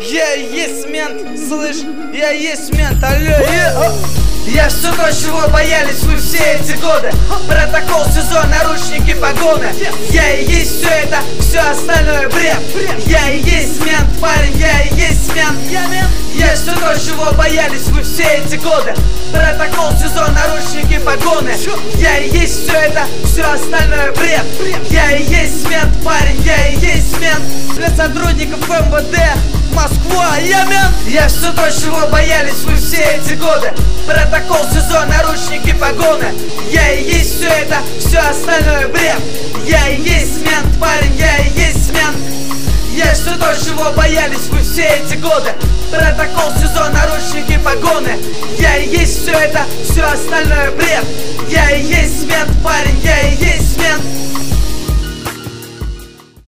Я и есть мент, слышь, я и есть мент, алло, я все то, чего боялись вы все эти годы. Протокол СИЗО, наручники, погоны. Я и есть все это, все остальное бред. Я и есть мент, парень, я и есть мент. Я все то, чего боялись вы все эти годы. Протокол СИЗО, наручники, погоны. Я и есть все это, все остальное бред. Я и есть мент, парень, я и есть мент. Для сотрудников МВД Москва, я мент. Я все то, чего боялись вы все эти годы. Протокол СИЗО, наручники, погоны. Я и есть все это, все остальное бред. Я и есть мент, парень, я и есть мент. Я все то, чего боялись вы все эти годы. Протокол СИЗО, наручники, погоны. Я и есть все это, все остальное бред. Я и есть мент, парень, я и есть мент.